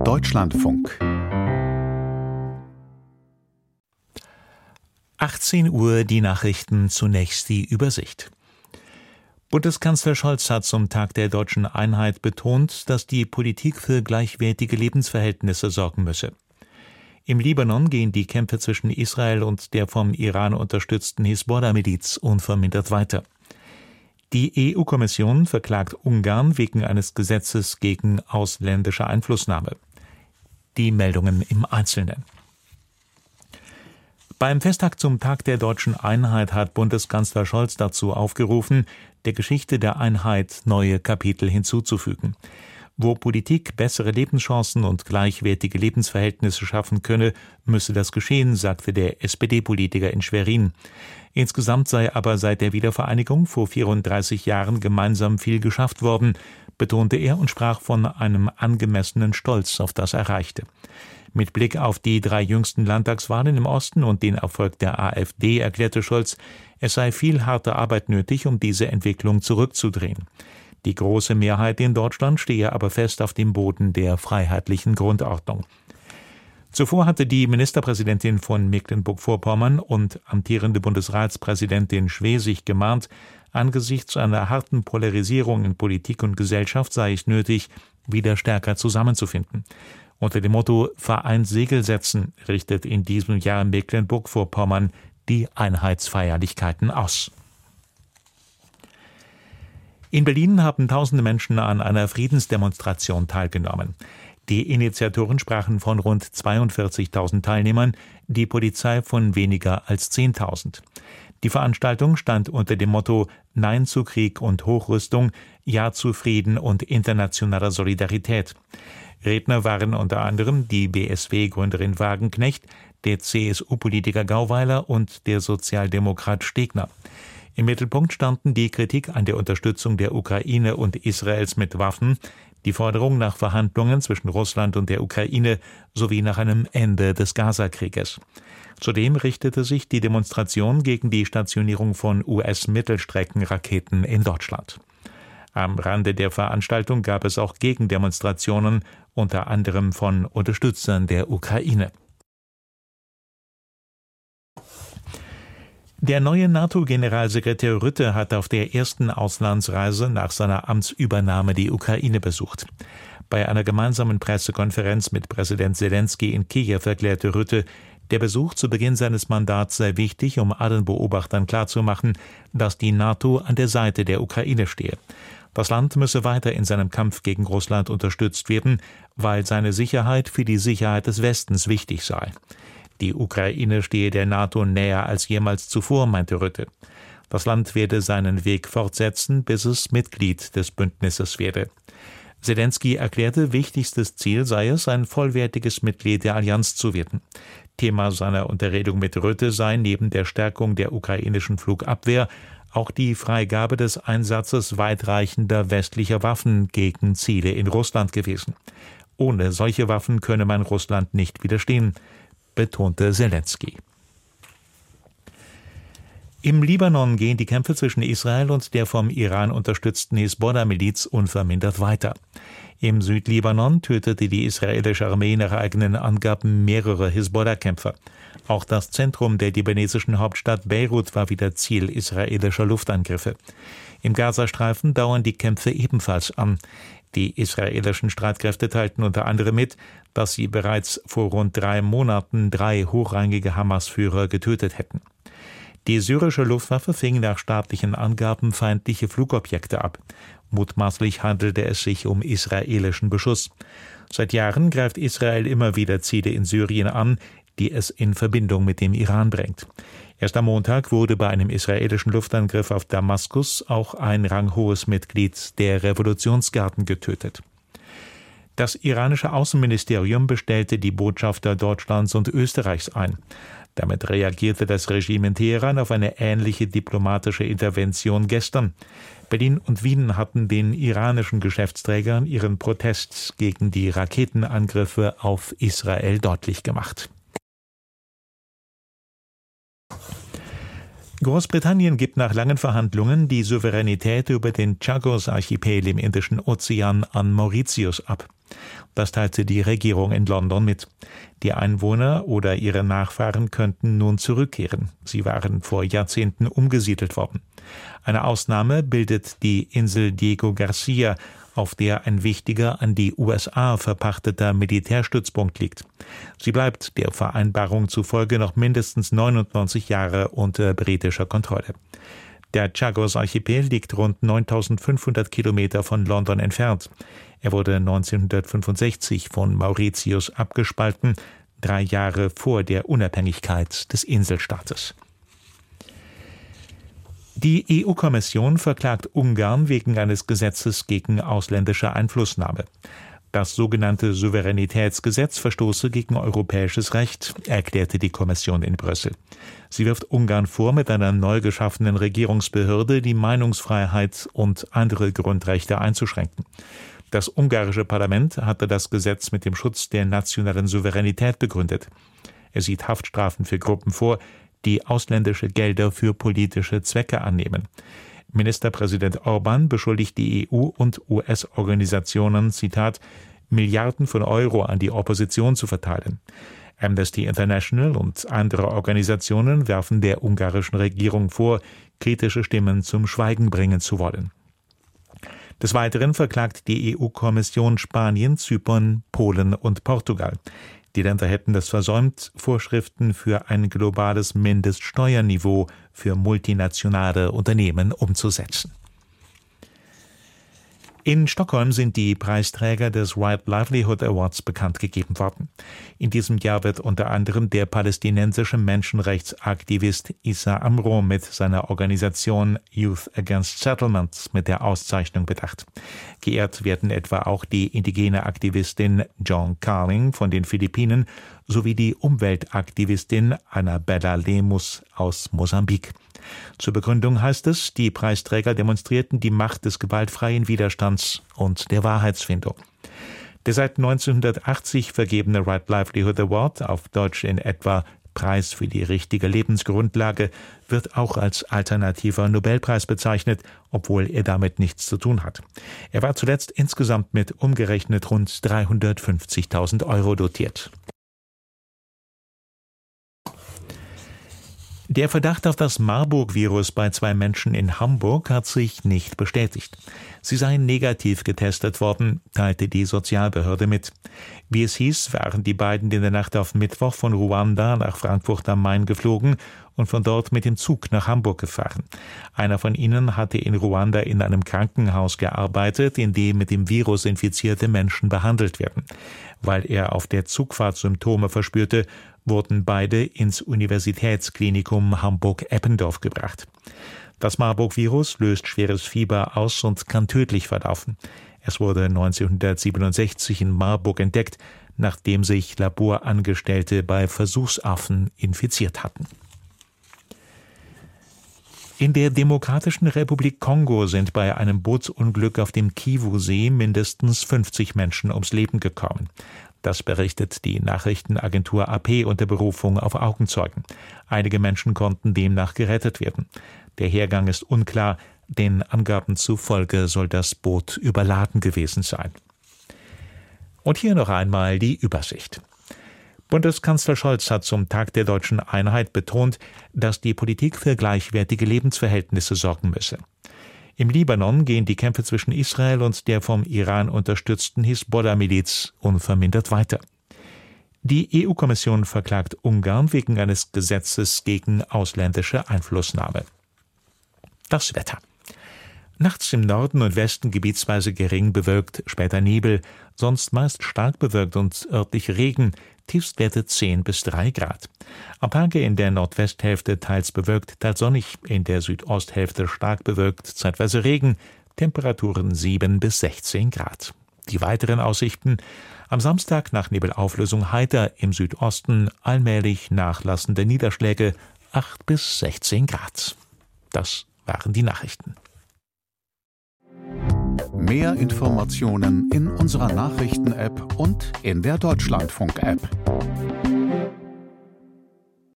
Deutschlandfunk 18 Uhr die Nachrichten, zunächst die Übersicht. Bundeskanzler Scholz hat zum Tag der deutschen Einheit betont, dass die Politik für gleichwertige Lebensverhältnisse sorgen müsse. Im Libanon gehen die Kämpfe zwischen Israel und der vom Iran unterstützten Hisbollah-Miliz unvermindert weiter. Die EU-Kommission verklagt Ungarn wegen eines Gesetzes gegen ausländische Einflussnahme. Die Meldungen im Einzelnen. Beim Festtag zum Tag der deutschen Einheit hat Bundeskanzler Scholz dazu aufgerufen, der Geschichte der Einheit neue Kapitel hinzuzufügen. Wo Politik bessere Lebenschancen und gleichwertige Lebensverhältnisse schaffen könne, müsse das geschehen, sagte der SPD-Politiker in Schwerin. Insgesamt sei aber seit der Wiedervereinigung vor 34 Jahren gemeinsam viel geschafft worden, betonte er und sprach von einem angemessenen Stolz auf das Erreichte. Mit Blick auf die 3 jüngsten Landtagswahlen im Osten und den Erfolg der AfD erklärte Scholz, es sei viel harte Arbeit nötig, um diese Entwicklung zurückzudrehen. Die große Mehrheit in Deutschland stehe aber fest auf dem Boden der freiheitlichen Grundordnung. Zuvor hatte die Ministerpräsidentin von Mecklenburg-Vorpommern und amtierende Bundesratspräsidentin Schwesig gemahnt, angesichts einer harten Polarisierung in Politik und Gesellschaft sei es nötig, wieder stärker zusammenzufinden. Unter dem Motto »Vereint Segel setzen« richtet in diesem Jahr Mecklenburg-Vorpommern die Einheitsfeierlichkeiten aus. In Berlin haben tausende Menschen an einer Friedensdemonstration teilgenommen. Die Initiatoren sprachen von rund 42.000 Teilnehmern, die Polizei von weniger als 10.000. Die Veranstaltung stand unter dem Motto »Nein zu Krieg und Hochrüstung, Ja zu Frieden und internationaler Solidarität«. Redner waren unter anderem die BSW-Gründerin Wagenknecht, der CSU-Politiker Gauweiler und der Sozialdemokrat Stegner. Im Mittelpunkt standen die Kritik an der Unterstützung der Ukraine und Israels mit Waffen, die Forderung nach Verhandlungen zwischen Russland und der Ukraine sowie nach einem Ende des Gazakrieges. Zudem richtete sich die Demonstration gegen die Stationierung von US-Mittelstreckenraketen in Deutschland. Am Rande der Veranstaltung gab es auch Gegendemonstrationen, unter anderem von Unterstützern der Ukraine. Der neue NATO-Generalsekretär Rutte hat auf der ersten Auslandsreise nach seiner Amtsübernahme die Ukraine besucht. Bei einer gemeinsamen Pressekonferenz mit Präsident Zelensky in Kiew erklärte Rutte, der Besuch zu Beginn seines Mandats sei wichtig, um allen Beobachtern klarzumachen, dass die NATO an der Seite der Ukraine stehe. Das Land müsse weiter in seinem Kampf gegen Russland unterstützt werden, weil seine Sicherheit für die Sicherheit des Westens wichtig sei. Die Ukraine stehe der NATO näher als jemals zuvor, meinte Rutte. Das Land werde seinen Weg fortsetzen, bis es Mitglied des Bündnisses werde. Zelensky erklärte, wichtigstes Ziel sei es, ein vollwertiges Mitglied der Allianz zu werden. Thema seiner Unterredung mit Rutte sei neben der Stärkung der ukrainischen Flugabwehr auch die Freigabe des Einsatzes weitreichender westlicher Waffen gegen Ziele in Russland gewesen. Ohne solche Waffen könne man Russland nicht widerstehen, betonte Zelensky. Im Libanon gehen die Kämpfe zwischen Israel und der vom Iran unterstützten Hisbollah-Miliz unvermindert weiter. Im Südlibanon tötete die israelische Armee nach eigenen Angaben mehrere Hisbollah-Kämpfer. Auch das Zentrum der libanesischen Hauptstadt Beirut war wieder Ziel israelischer Luftangriffe. Im Gazastreifen dauern die Kämpfe ebenfalls an. Die israelischen Streitkräfte teilten unter anderem mit, dass sie bereits vor rund 3 Monaten 3 hochrangige Hamas-Führer getötet hätten. Die syrische Luftwaffe fing nach staatlichen Angaben feindliche Flugobjekte ab. Mutmaßlich handelte es sich um israelischen Beschuss. Seit Jahren greift Israel immer wieder Ziele in Syrien an, die es in Verbindung mit dem Iran bringt. Erst am Montag wurde bei einem israelischen Luftangriff auf Damaskus auch ein ranghohes Mitglied der Revolutionsgarden getötet. Das iranische Außenministerium bestellte die Botschafter Deutschlands und Österreichs ein. Damit reagierte das Regime in Teheran auf eine ähnliche diplomatische Intervention gestern. Berlin und Wien hatten den iranischen Geschäftsträgern ihren Protest gegen die Raketenangriffe auf Israel deutlich gemacht. Großbritannien gibt nach langen Verhandlungen die Souveränität über den Chagos-Archipel im Indischen Ozean an Mauritius ab. Das teilte die Regierung in London mit. Die Einwohner oder ihre Nachfahren könnten nun zurückkehren. Sie waren vor Jahrzehnten umgesiedelt worden. Eine Ausnahme bildet die Insel Diego Garcia, auf der ein wichtiger, an die USA verpachteter Militärstützpunkt liegt. Sie bleibt der Vereinbarung zufolge noch mindestens 99 Jahre unter britischer Kontrolle. Der Chagos-Archipel liegt rund 9.500 Kilometer von London entfernt. Er wurde 1965 von Mauritius abgespalten, 3 Jahre vor der Unabhängigkeit des Inselstaates. Die EU-Kommission verklagt Ungarn wegen eines Gesetzes gegen ausländische Einflussnahme. Das sogenannte Souveränitätsgesetz verstoße gegen europäisches Recht, erklärte die Kommission in Brüssel. Sie wirft Ungarn vor, mit einer neu geschaffenen Regierungsbehörde die Meinungsfreiheit und andere Grundrechte einzuschränken. Das ungarische Parlament hatte das Gesetz mit dem Schutz der nationalen Souveränität begründet. Er sieht Haftstrafen für Gruppen vor, die ausländische Gelder für politische Zwecke annehmen. Ministerpräsident Orbán beschuldigt die EU und US-Organisationen, Zitat, Milliarden von Euro an die Opposition zu verteilen. Amnesty International und andere Organisationen werfen der ungarischen Regierung vor, kritische Stimmen zum Schweigen bringen zu wollen. Des Weiteren verklagt die EU-Kommission Spanien, Zypern, Polen und Portugal. Die Länder hätten es versäumt, Vorschriften für ein globales Mindeststeuerniveau für multinationale Unternehmen umzusetzen. In Stockholm sind die Preisträger des Right Livelihood Awards bekannt gegeben worden. In diesem Jahr wird unter anderem der palästinensische Menschenrechtsaktivist Issa Amro mit seiner Organisation Youth Against Settlement mit der Auszeichnung bedacht. Geehrt werden etwa auch die indigene Aktivistin John Carling von den Philippinen sowie die Umweltaktivistin Annabella Lemus aus Mosambik. Zur Begründung heißt es, die Preisträger demonstrierten die Macht des gewaltfreien Widerstands und der Wahrheitsfindung. Der seit 1980 vergebene Right Livelihood Award, auf Deutsch in etwa Preis für die richtige Lebensgrundlage, wird auch als alternativer Nobelpreis bezeichnet, obwohl er damit nichts zu tun hat. Er war zuletzt insgesamt mit umgerechnet rund 350.000 Euro dotiert. Der Verdacht auf das Marburg-Virus bei 2 Menschen in Hamburg hat sich nicht bestätigt. Sie seien negativ getestet worden, teilte die Sozialbehörde mit. Wie es hieß, waren die beiden in der Nacht auf Mittwoch von Ruanda nach Frankfurt am Main geflogen und von dort mit dem Zug nach Hamburg gefahren. Einer von ihnen hatte in Ruanda in einem Krankenhaus gearbeitet, in dem mit dem Virus infizierte Menschen behandelt werden. Weil er auf der Zugfahrt Symptome verspürte, wurden beide ins Universitätsklinikum Hamburg-Eppendorf gebracht. Das Marburg-Virus löst schweres Fieber aus und kann tödlich verlaufen. Es wurde 1967 in Marburg entdeckt, nachdem sich Laborangestellte bei Versuchsaffen infiziert hatten. In der Demokratischen Republik Kongo sind bei einem Bootsunglück auf dem Kivu-See mindestens 50 Menschen ums Leben gekommen. Das berichtet die Nachrichtenagentur AP unter Berufung auf Augenzeugen. Einige Menschen konnten demnach gerettet werden. Der Hergang ist unklar, den Angaben zufolge soll das Boot überladen gewesen sein. Und hier noch einmal die Übersicht. Bundeskanzler Scholz hat zum Tag der deutschen Einheit betont, dass die Politik für gleichwertige Lebensverhältnisse sorgen müsse. Im Libanon gehen die Kämpfe zwischen Israel und der vom Iran unterstützten Hisbollah-Miliz unvermindert weiter. Die EU-Kommission verklagt Ungarn wegen eines Gesetzes gegen ausländische Einflussnahme. Das Wetter. Nachts im Norden und Westen gebietsweise gering bewölkt, später Nebel, sonst meist stark bewölkt und örtlich Regen, Tiefstwerte 10 bis 3 Grad. Am Tage in der Nordwesthälfte teils bewölkt, teils sonnig, in der Südosthälfte stark bewölkt, zeitweise Regen, Temperaturen 7 bis 16 Grad. Die weiteren Aussichten: am Samstag nach Nebelauflösung heiter, im Südosten allmählich nachlassende Niederschläge, 8 bis 16 Grad. Das waren die Nachrichten. Mehr Informationen in unserer Nachrichten-App und in der Deutschlandfunk-App.